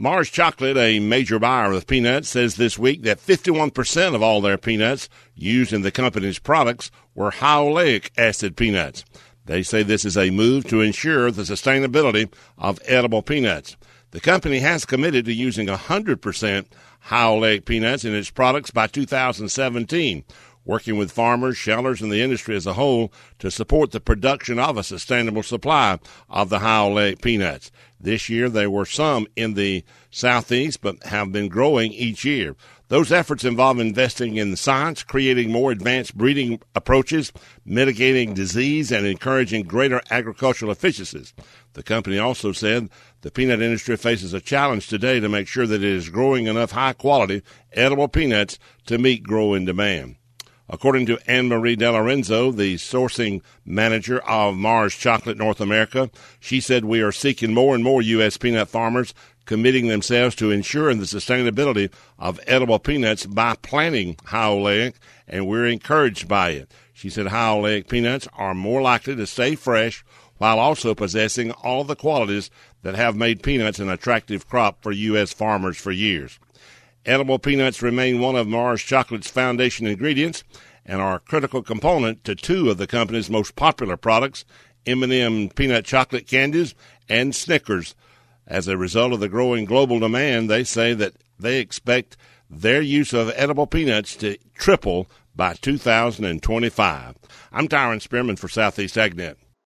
Mars Chocolate, a major buyer of peanuts, says this week that 51% of all their peanuts used in the company's products were high oleic acid peanuts. They say this is a move to ensure the sustainability of edible peanuts. The company has committed to using 100% high oleic peanuts in its products by 2017, working with farmers, shellers, and the industry as a whole to support the production of a sustainable supply of the high oleic peanuts. This year, there were some in the Southeast, but have been growing each year. Those efforts involve investing in the science, creating more advanced breeding approaches, mitigating disease, and encouraging greater agricultural efficiencies. The company also said the peanut industry faces a challenge today to make sure that it is growing enough high-quality, edible peanuts to meet growing demand. According to Anne-Marie DeLorenzo, the sourcing manager of Mars Chocolate North America, she said we are seeking more and more U.S. peanut farmers committing themselves to ensuring the sustainability of edible peanuts by planting high oleic, and we're encouraged by it. She said high oleic peanuts are more likely to stay fresh while also possessing all the qualities that have made peanuts an attractive crop for U.S. farmers for years. Edible peanuts remain one of Mars Chocolate's foundation ingredients and are a critical component to two of the company's most popular products, M&M peanut chocolate candies and Snickers. As a result of the growing global demand, they say that they expect their use of edible peanuts to triple by 2025. I'm Tyron Spearman for Southeast AgNet.